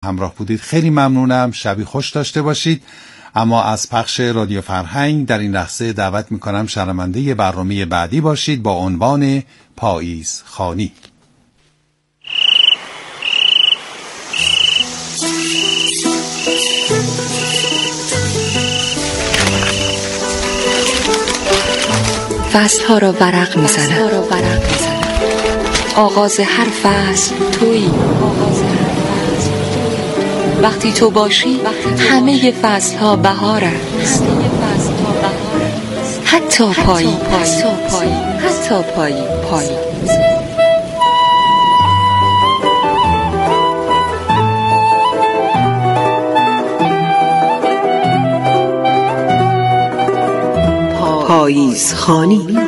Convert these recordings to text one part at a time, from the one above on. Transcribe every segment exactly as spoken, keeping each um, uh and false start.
همراه بودید خیلی ممنونم. شبی خوش داشته باشید. اما از پخش رادیو فرهنگ در این لحظه دعوت میکنم شنونده برنامه بعدی باشید با عنوان پاییز خوانی. فصل ها را ورق می زند. آغاز هر فصل تویی. وقتی تو باشی همه فصل ها بهار است. حتی پایی پایی حتی پایی پایی پاییز خوانی.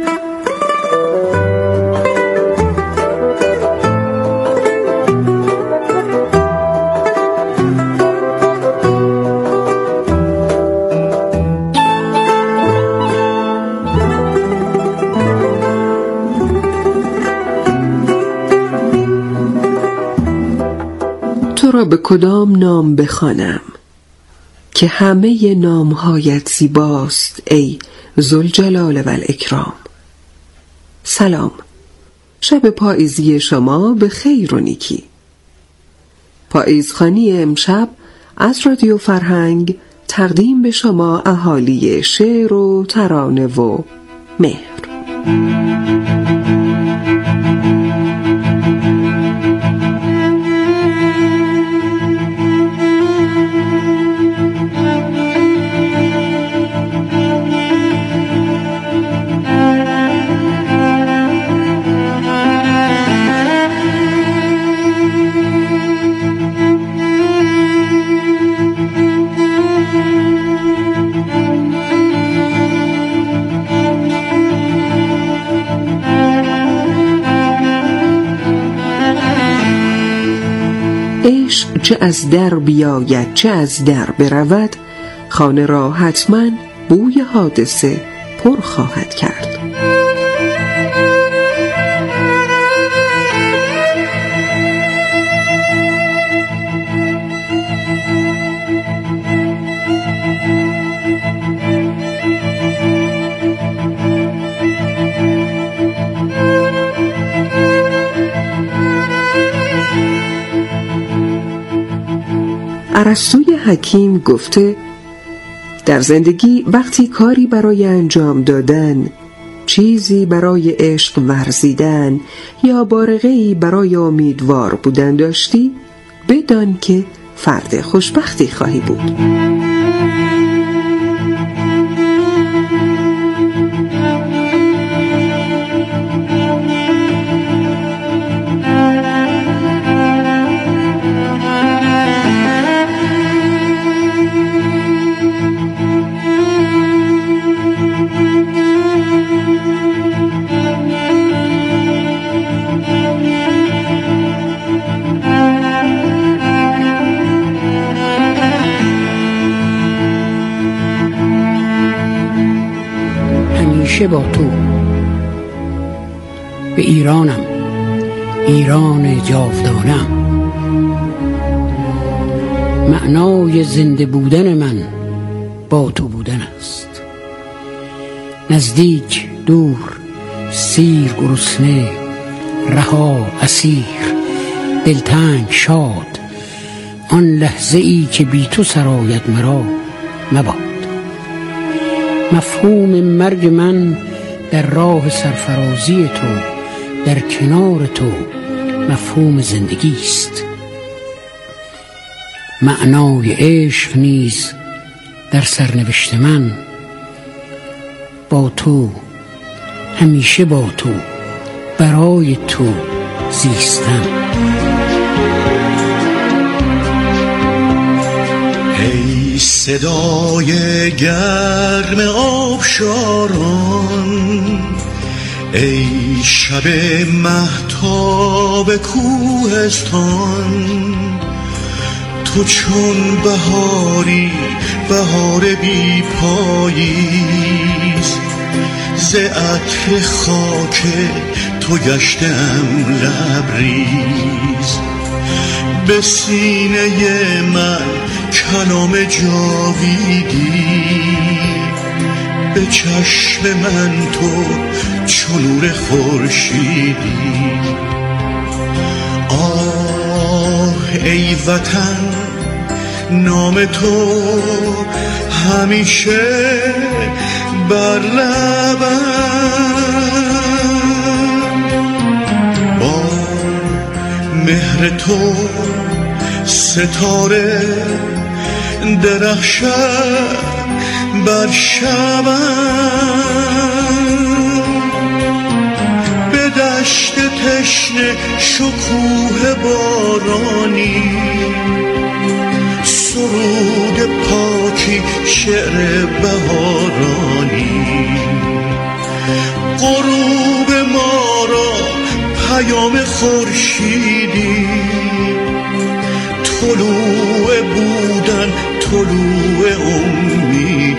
تو را به کدام نام بخوانم که همه نامهایت زیباست ای ذوالجلال و الاکرام. سلام، شب پاییزی شما به خیر و نیکی. پاییزخوانی امشب از رادیو فرهنگ تقدیم به شما اهالی شعر و ترانه و مهر. عشق چه از در بیاید چه از در برود، خانه را حتما بوی حادثه پر خواهد کرد. ارسطوی حکیم گفته در زندگی وقتی کاری برای انجام دادن، چیزی برای عشق ورزیدن یا بارقه‌ای برای امیدوار بودن داشتی، بدان که فرد خوشبختی خواهی بود. همیشه با تو به ایرانم، ایران جاودانم. معنای زنده بودن من با تو بودن است. نزدیک دور، سیر گرسنه، رها اسیر، دلتنگ شاد، آن لحظه ای که بی تو سرآید مرا مباد. مفهوم مرگ من در راه سرفرازی تو، در کنار تو مفهوم زندگی است. معنای عشق نیز در سرنوشت من با تو، همیشه با تو، برای تو زیستن. ای صدای گرم آبشاران، ای شب مهتاب کوهستان، تو چون بهاری، بهار بی پاییز، ز عطر خاک تو گشتم لبریز. به سینه من کلام جاویدی، به چشم من تو چون نور خورشیدی. آه ای وطن نام تو همیشه بر لبم، با مهر تو ستاره درخشد بر شبم. به دشت تشنه شکوه بارانی، سرود پاکی شعر بهارانی. غروب ما را پیام خورشیدی، طلوع بودن طلوع امیدی.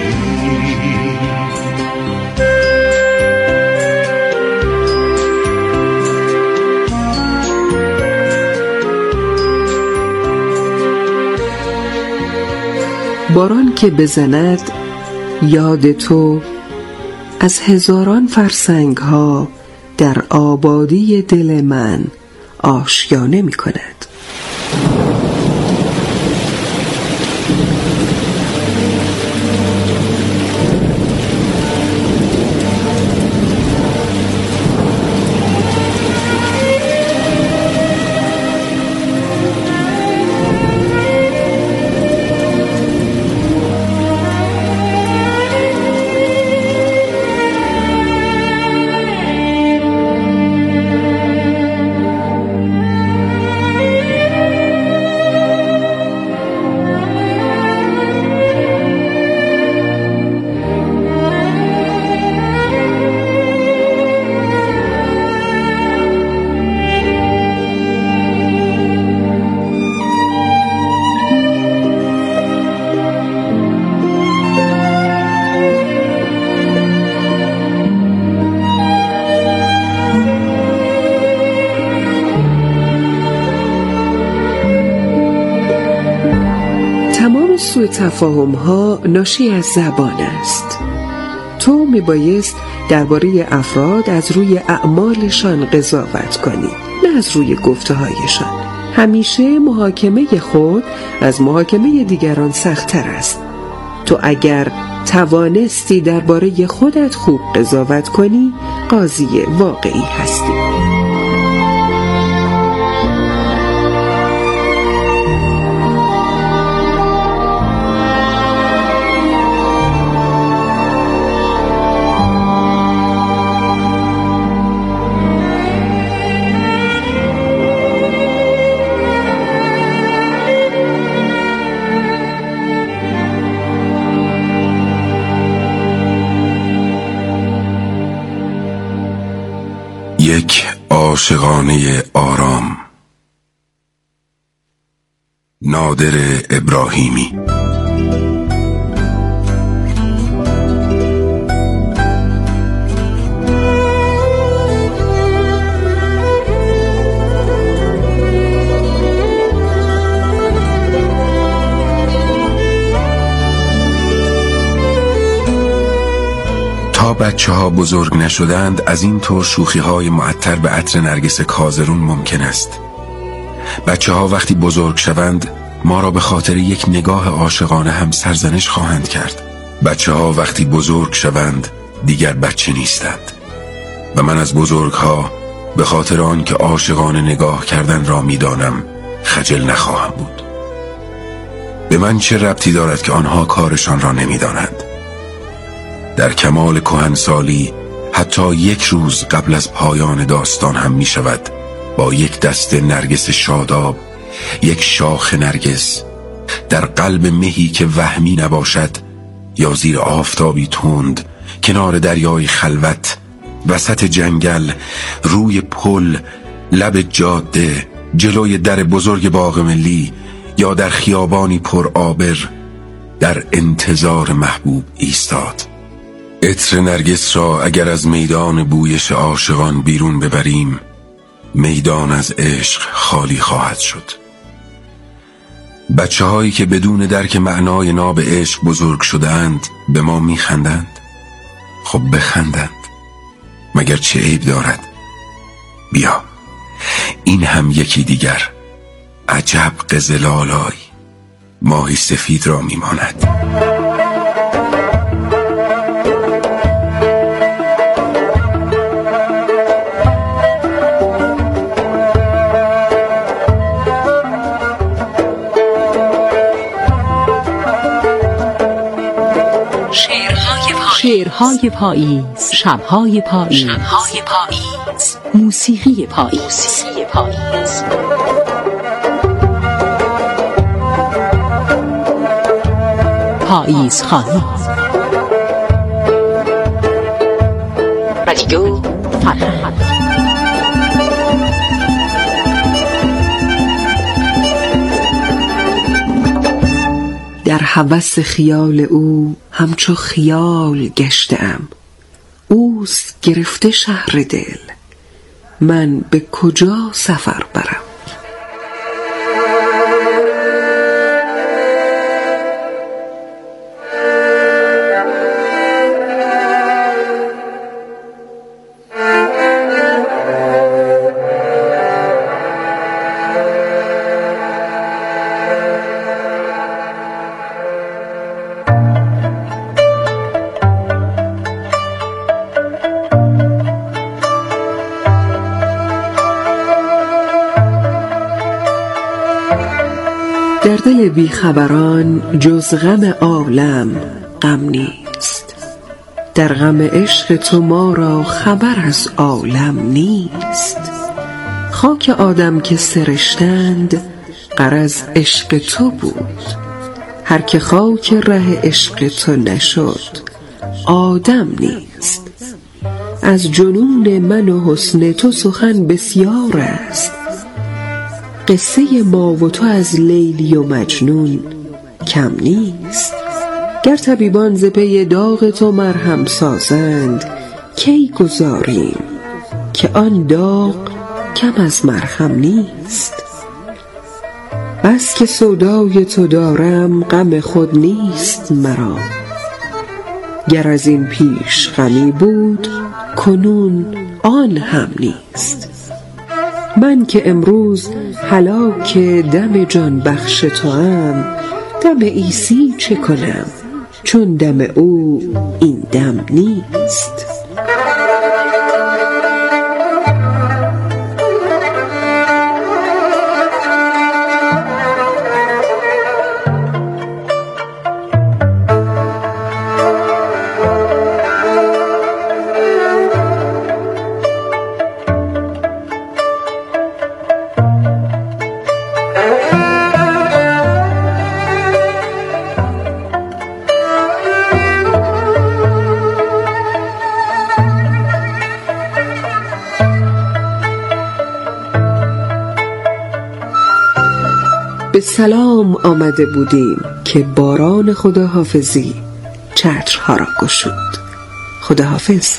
باران که بزند یاد تو از هزاران فرسنگ ها در آبادی دل من آشیانه می کند. سوء تفاهم ها ناشی از زبان است. تو میبایست درباره افراد از روی اعمالشان قضاوت کنی، نه از روی گفته هایشان. همیشه محاکمه خود از محاکمه دیگران سخت‌تر است. تو اگر توانستی درباره خودت خوب قضاوت کنی، قاضی واقعی هستی. یک عاشقانه آرام. نادر ابراهیمی. تا بچه ها بزرگ نشدند از این طور شوخی های معطر به عطر نرگس کازرون ممکن است. بچه ها وقتی بزرگ شوند ما را به خاطر یک نگاه عاشقانه هم سرزنش خواهند کرد. بچه ها وقتی بزرگ شوند دیگر بچه نیستند و من از بزرگ ها به خاطر آن که عاشقانه نگاه کردن را می دانم خجل نخواهم بود. به من چه ربطی دارد که آنها کارشان را نمی دانند؟ در کمال کهنسالی حتی یک روز قبل از پایان داستان هم می شود با یک دست نرگس شاداب، یک شاخ نرگس در قلب مهی که وهمی نباشد یا زیر آفتابی تند کنار دریای خلوت، وسط جنگل، روی پل، لب جاده، جلوی در بزرگ باغ ملی یا در خیابانی پر آبر در انتظار محبوب ایستاد. عطر نرگس را اگر از میدان بویش عاشقان بیرون ببریم، میدان از عشق خالی خواهد شد. بچه هایی که بدون درک معنای ناب عشق بزرگ شده‌اند به ما میخندند. خب بخندند، مگر چه عیب دارد؟ بیا این هم یکی دیگر. عجب قزلالای ماهی سفید را میماند. شعرهای پاییز، شبهای پاییز، شبهای پاییز، موسیقی پاییز، موسیقی پاییز. پاییز خانی رادیو فرهنگ. در هوس خیال او همچو خیال گشتم. اوست گرفته شهر دل، من به کجا سفر برم؟ در دل بیخبران جز غم عالم غم نیست. در غم عشق تو ما را خبر از عالم نیست. خاک آدم که سرشتند غرض عشق تو بود. هر که خاک ره عشق تو نشد آدم نیست. از جنون من و حسن تو سخن بسیار است. قصه ما و تو از لیلی و مجنون کم نیست. گر طبیبان ز پی داغ تو مرهم سازند کی گذاریم که آن داغ کم از مرهم نیست. بس که سودای تو دارم غم خود نیست مرا. گر از این پیش غمی بود کنون آن هم نیست. من که امروز هلاک دم جان بخش توام، دم عیسی چه کنم چون دم او این دم نیست. به سلام آمده بودیم که باران خداحافظی چترها را گشود. خداحافظ.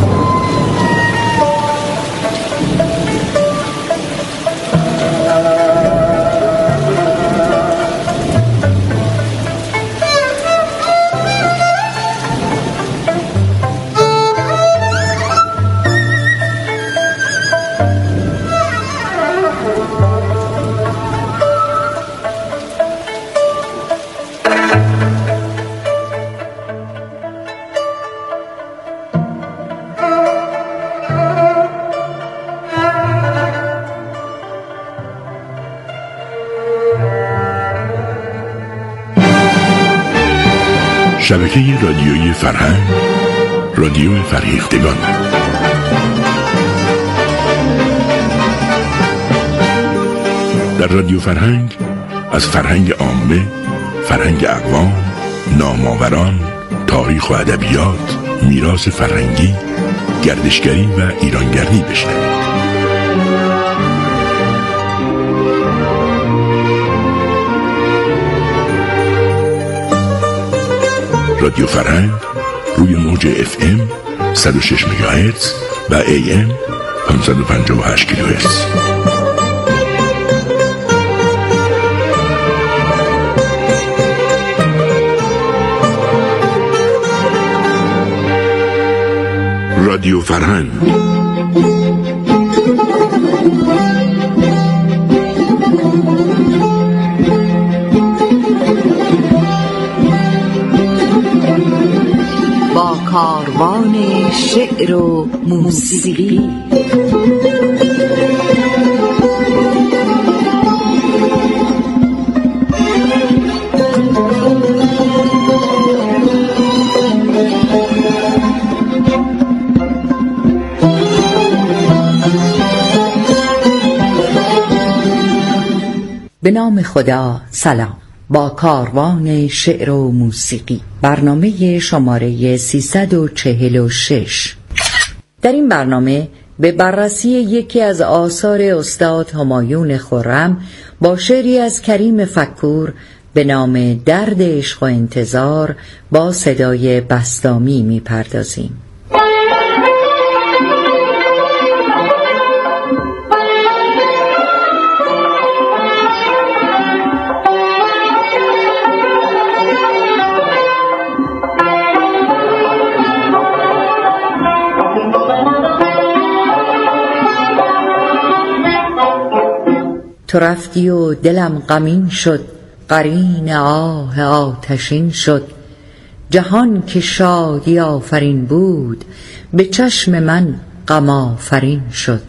شبکه رادیویی فرهنگ، رادیو فرهیختگان. در رادیو فرهنگ از فرهنگ عامه، فرهنگ اقوام، نامآوران، تاریخ و ادبیات، میراث فرهنگی، گردشگری و ایرانگردی بشنوید. رادیو فرهنگ روی موج اف ام صد و شش مگاهرتز و ای ام پانصد و پنجاه و هشت کیلوهرتز. رادیو فرهنگ. با کاروان شعر و موسیقی. به نام خدا. سلام. با کاروان شعر و موسیقی، برنامه شماره سیصد و چهل و شش. در این برنامه به بررسی یکی از آثار استاد همایون خرم با شعری از کریم فکور به نام درد عشق و انتظار با صدای بسطامی می‌پردازیم. تو رفتی و دلم غمین شد، قرین آه آتشین شد. جهان که شادی آفرین بود، به چشم من غم آفرین شد.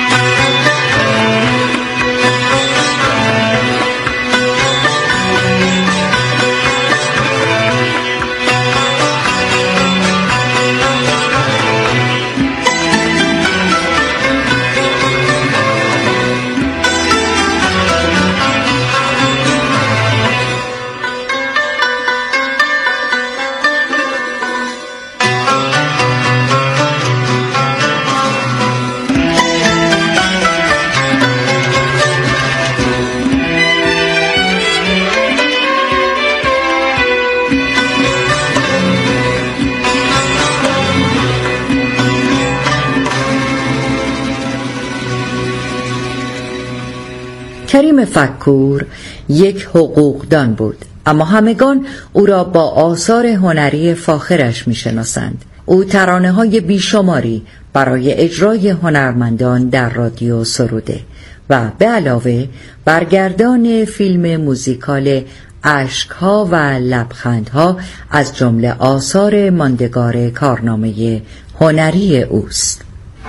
کریم فکور یک حقوقدان بود، اما همگان او را با آثار هنری فاخرش می‌شناسند. او ترانه‌های بیشماری برای اجرای هنرمندان در رادیو سروده و به علاوه برگردان فیلم موزیکال اشک‌ها و لبخندها از جمله آثار ماندگار کارنامه هنری اوست.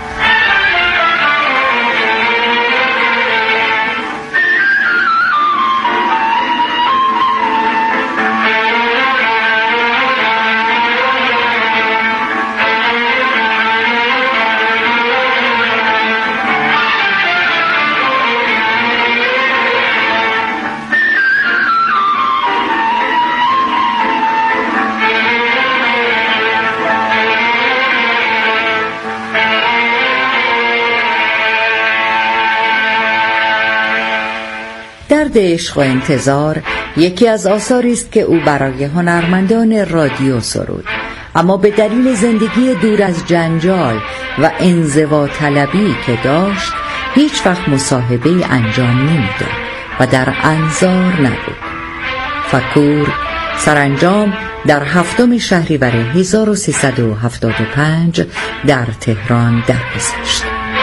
درد عشق و انتظار یکی از آثاری است که او برای هنرمندان رادیو سرود، اما به دلیل زندگی دور از جنجال و انزوا طلبی که داشت هیچ وقت مصاحبه‌ای انجام نمی‌داد و در انظار نبود. فکور سرانجام در هفتم شهریور هزار و سیصد و هفتاد و پنج در تهران درگذشت.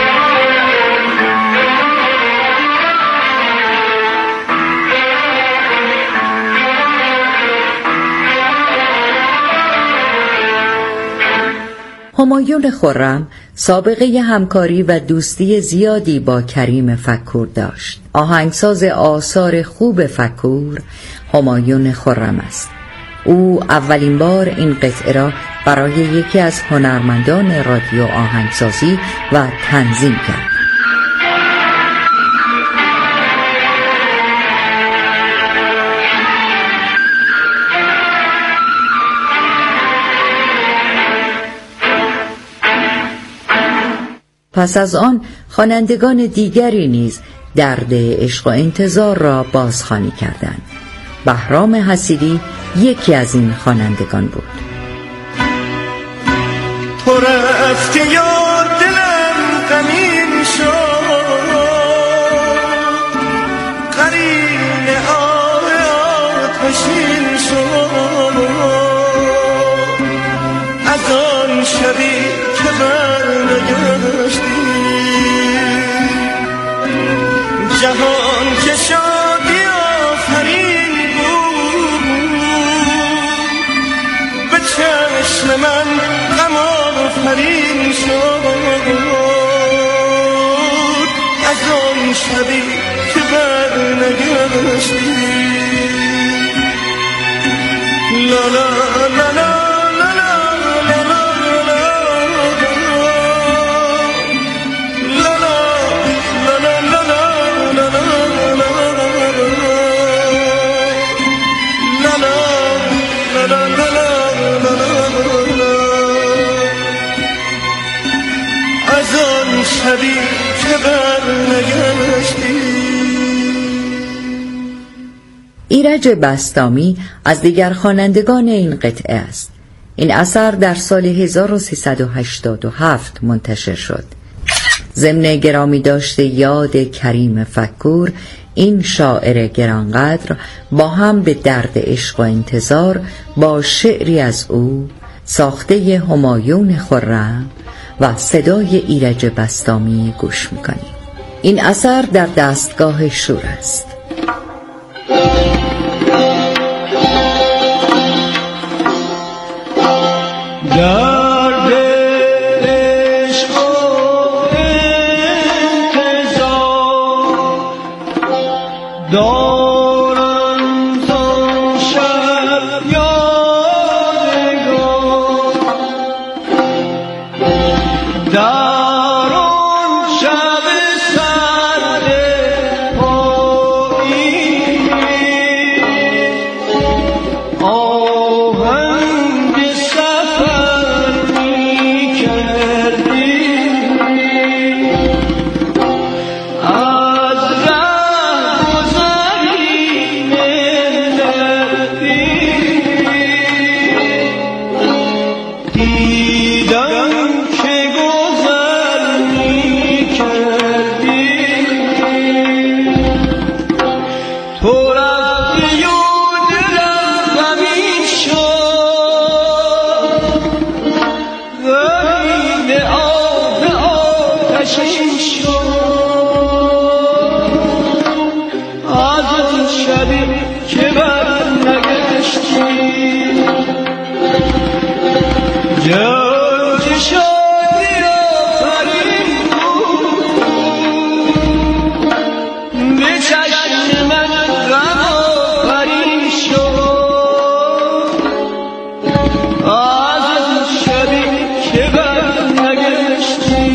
همایون خرم سابقه همکاری و دوستی زیادی با کریم فکور داشت. آهنگساز آثار خوب فکور همایون خرم است. او اولین بار این قطعه را برای یکی از هنرمندان رادیو آهنگسازی و تنظیم کرد. پس از آن خوانندگان دیگری نیز درد عشق و انتظار را بازخوانی کردند. بهرام حسیری یکی از این خوانندگان بود. تو رفتی و دلم غمین شد، قرین آه آتشین شد. از آن شبی که جهان که شادی آفرین بود، به چشم من غم آفرین شد. از آن شبی که بر نگشتی لا لا لا لا شبی که بر نگشتی. ایرج بسطامی از دیگر خوانندگان این قطعه است. این اثر در سال هزار و سیصد و هشتاد و هفت منتشر شد. ضمن گرامی داشته یاد کریم فکور، این شاعر گرانقدر با هم به درد عشق و انتظار با شعری از او ساخته همایون خرم و صدای ایرج بسطامی گوش میکنیم. این اثر در دستگاه شور است. درد عشق و انتظار دارم تا شب یادگار، در آن شب سرد پاییز آهنگ سفر می کردی، از رهگذری ملتی دیدم که گذر می کردی. تو رفتی و دلم غمین شد، غمین آب آتشین شد. از آن شبی که بر نگشتی جان که شادی آفرین بود، به چشم من غم آفرین شد. از آن شبی که بر نگشتی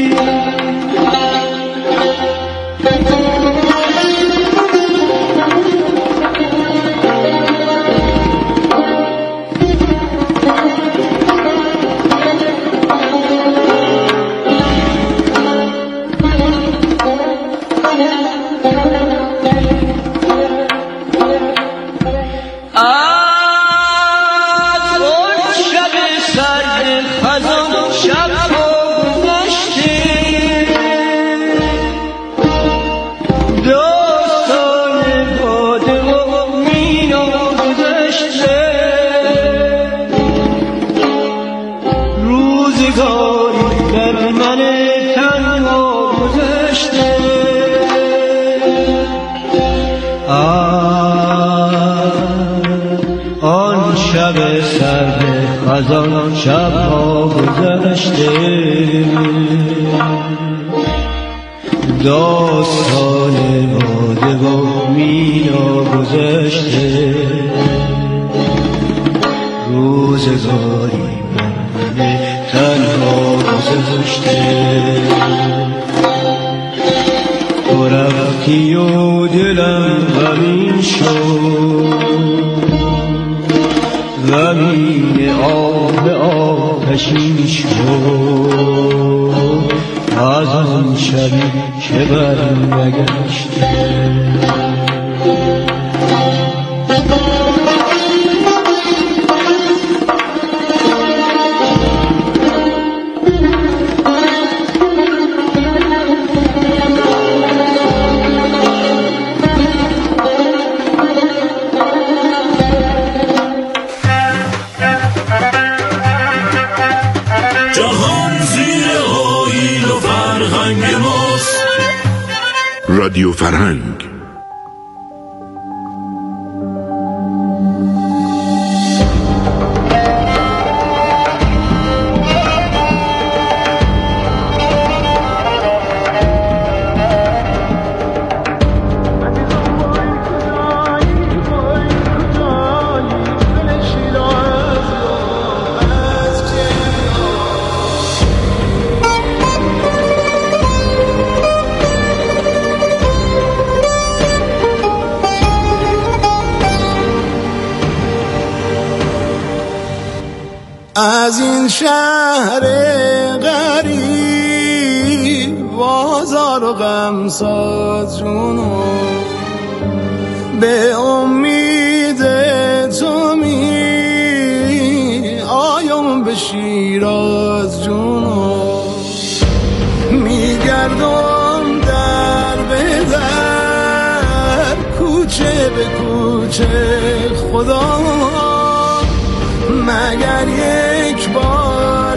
شب سرد خزان شبها گذشته، داستان باده و مینا گذشته، روزگاری بر من تنها گذشته. تو رفتی و دلم غمین شد، غمین آب آتشین شد. از آن شبی که بر نگشته رادیو فرهنگ. از این شهر غریب بازار و غمساز جونو به امید تو می آیم به شیراز جونو میگردم در به در کوچه به کوچه خدا مگر یک بار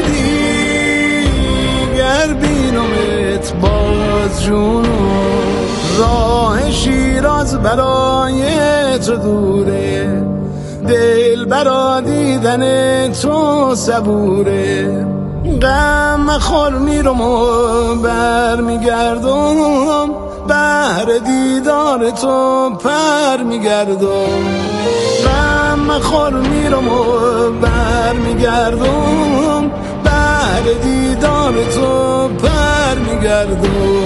دیگر بینمت باز جونو راه شیراز برای تو دوره دل برا دیدن تو صبوره غم مخور میرم و بر میگردم بهر دیدار تو پر میگردم غم مخور میرم و بر میگردم بهر دیدار تو پر میگردم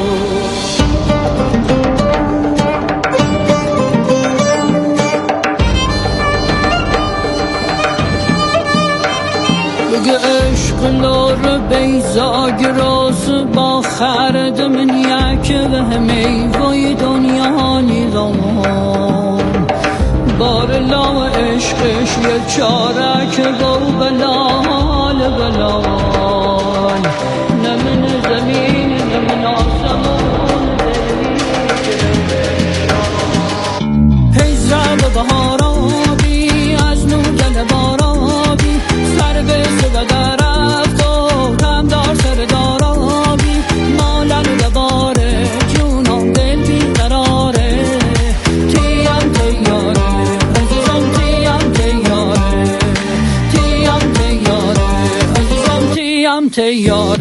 بگه عشق لور بیزاگ راز با خرد من یک به همی وای دنیا نیدم بار لا عشقش یه چاره که با بلال بلال نمن زمین نمن آسمون هزار بهارابی از نوجل بارابی سر به سبه درفت و هم دار سر دارابی مالن دباره جونم دل بی قراره تیم تیاره عزیزم تیم تیاره تیم تیاره عزیزم تیم تیاره